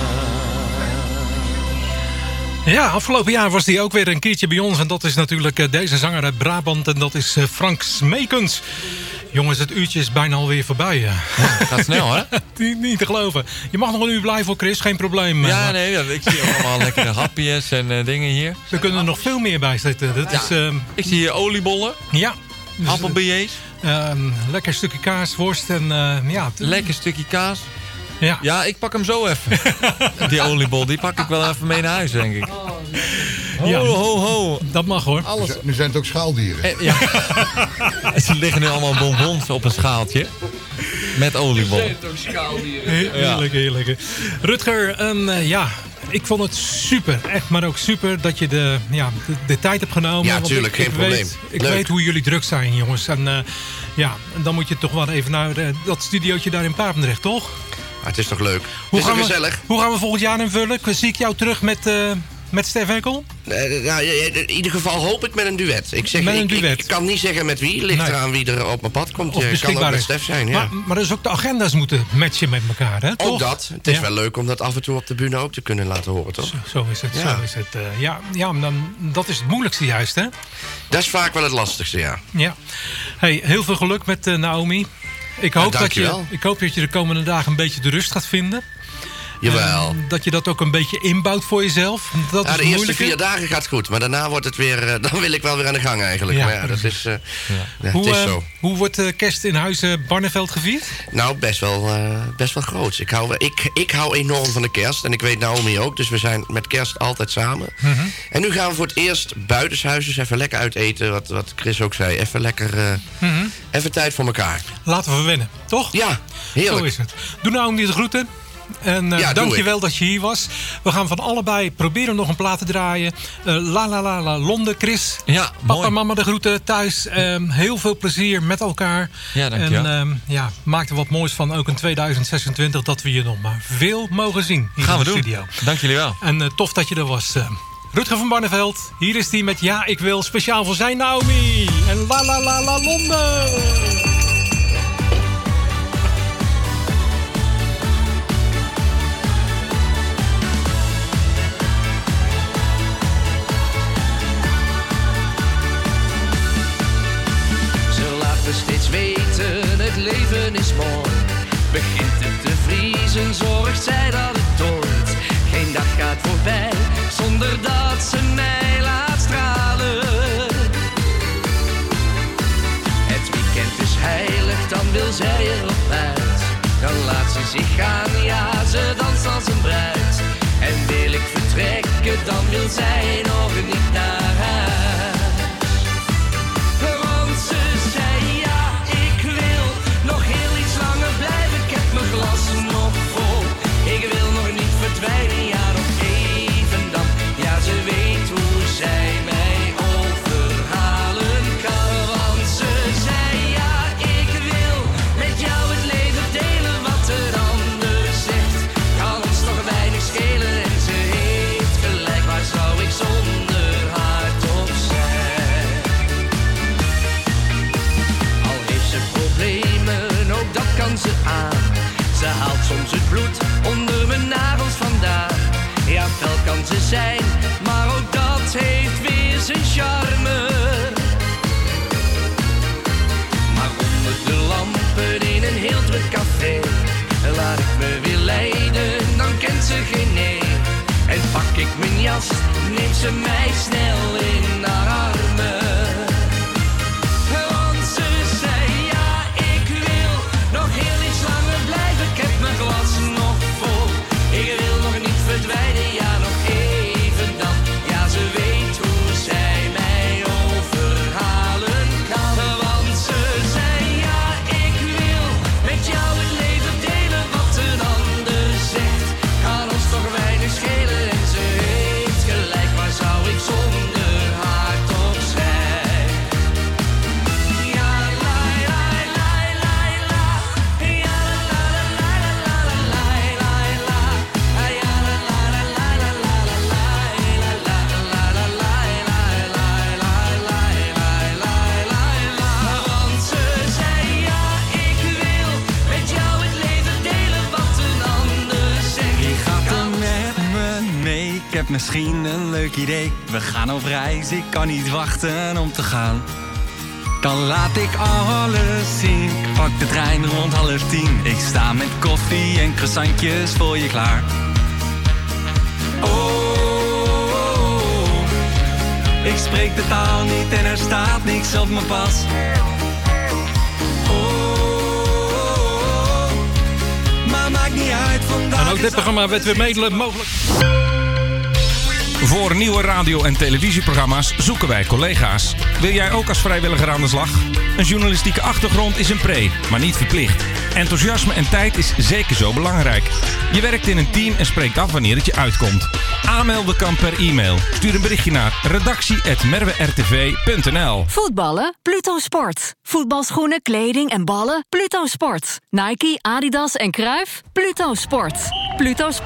Ja, afgelopen jaar was hij ook weer een keertje bij ons. En dat is natuurlijk deze zanger uit Brabant. En dat is Frank Smeekens. Jongens, het uurtje is bijna alweer voorbij. Ja, gaat snel, hè? niet te geloven. Je mag nog een uur blijven voor Chris, geen probleem. Ja, nee, ik zie allemaal lekkere hapjes en dingen hier. We kunnen er nog veel meer bij zitten. Dat is, ik zie hier oliebollen. Ja. Dus, appelbillets. Lekker stukje kaas, worst en ja. Lekker stukje kaas. Ja. Ja, ik pak hem zo even. Die oliebol, die pak ik wel even mee naar huis, denk ik. Ja, ho, ho. Dat mag, hoor. Alles. Nu zijn het ook schaaldieren. Ja. Ze liggen nu allemaal bonbons op een schaaltje. Met oliebol. Zijn het ook schaaldieren? Heerlijk, heerlijk. Rutger, ja, ik vond het super. Echt, maar ook super dat je de tijd hebt genomen. Ja, tuurlijk, geen probleem. Ik weet hoe jullie druk zijn, jongens. En ja, dan moet je toch wel even naar dat studiootje daar in Papendrecht, toch? Maar het is toch leuk? Het is toch gezellig? Hoe gaan we volgend jaar invullen? Zie ik jou terug met Stef Enkel? Nou, in ieder geval hoop ik met een duet. Ik kan niet zeggen met wie. Ligt eraan wie er op mijn pad komt. Het kan ook met Stef zijn, ja. Maar dus ook de agenda's moeten matchen met elkaar, hè? Toch? Ook dat. Het is wel leuk om dat af en toe op de bühne ook te kunnen laten horen, toch? Zo is het, zo is het. Ja, dan, dat is het moeilijkste juist, hè? Dat is vaak wel het lastigste, ja. Ja. Hey, heel veel geluk met Naomi. Ik hoop dat je de komende dagen een beetje de rust gaat vinden. Jawel. Dat je dat ook een beetje inbouwt voor jezelf. Dat is de eerste 4 dagen gaat goed. Maar daarna wordt het weer... dan wil ik wel weer aan de gang eigenlijk. Ja, maar ja, dat is, het is zo. Hoe wordt kerst in huizen Barneveld gevierd? Nou, best wel groot. Ik hou enorm van de kerst. En ik weet Naomi ook. Dus we zijn met kerst altijd samen. Mm-hmm. En nu gaan we voor het eerst buitenshuis. Dus even lekker uiteten. Wat Chris ook zei. Even lekker... Even tijd voor elkaar. Laten we wennen, toch? Ja, heerlijk. Zo is het. Doe Naomi de groeten. En dankjewel dat je hier was. We gaan van allebei proberen nog een plaat te draaien. La la la la Londen, Chris. Ja, papa en mama de groeten thuis. Heel veel plezier met elkaar. Ja, dankjewel. En maak er wat moois van. Ook in 2026 dat we je nog maar veel mogen zien hier gaan in de doen. studio. Dank jullie wel. En tof dat je er was. Rutger van Barneveld. Hier is hij met Ja, ik wil. Speciaal voor zijn Naomi. En la la la la Londen. Steeds weten, het leven is mooi. Begint het te vriezen, zorgt zij dat het dooit. Geen dag gaat voorbij, zonder dat ze mij laat stralen. Het weekend is heilig, dan wil zij erop uit. Dan laat ze zich gaan, ja, ze danst als een bruid. En wil ik vertrekken, dan wil zij nog niet naar huis. Want ze zei ja, ik wil nog heel iets langer blijven. Ik heb mijn glas nog vol. Ik wil nog niet verdwijnen, ja, nog even dan. Ja, ze weet hoe zij mij overhalen kan. Want ze zei ja, ik wil met jou het leven delen. Wat een ander zegt, kan ons toch weinig schelen. En ze heeft gelijk, waar zou ik zonder haar toch zijn? Al heeft ze problemen, ook dat kan ze aan. Ze haalt soms het bloed onder mijn nagels vandaan. Ja, fel kan ze zijn, maar ook dat heeft weer zijn charme. Maar onder de lampen in een heel druk café laat ik me weer leiden, dan kent ze geen nee. ze mij snel in haar armen. Want ze zei ja, ik wil nog heel iets langer blijven. Ik heb mijn glas nog vol, ik wil nog niet verdwijnen. Ja, nog even dan, ja ze weet hoe zij mij overhalen kan. Want ze zei ja, ik wil met jou het leven delen. Wat een ander zegt, kan ons toch weinig schelen. En ze heeft gelijk, waar zou ik zonder haar toch zijn? Ja, la la la la la, ja la la la la la la la la, ja la la la la la la la la la la. Want ze zei ja, ik wil met jou het leven delen. Wat een ander zegt. Je gaat er met me mee, ik heb misschien een leuk idee. We gaan op reis, ik kan niet wachten om te gaan. Dan laat ik alles zien, ik pak de trein rond 9:30. Ik sta met koffie en croissantjes voor je klaar. Oh, ik spreek de taal niet en er staat niks op mijn pas. Oh, maar maakt niet uit vandaag. En ook dit programma werd weer mede mogelijk. Voor nieuwe radio- en televisieprogramma's zoeken wij collega's. Wil jij ook als vrijwilliger aan de slag? Een journalistieke achtergrond is een pre, maar niet verplicht. Enthousiasme en tijd is zeker zo belangrijk. Je werkt in een team en spreekt af wanneer het je uitkomt. Aanmelden kan per e-mail. Stuur een berichtje naar redactie@merwertv.nl. Voetballen? Pluto Sport. Voetbalschoenen, kleding en ballen? Pluto Sport. Nike, Adidas en Cruijff? Pluto Sport. Pluto Sport.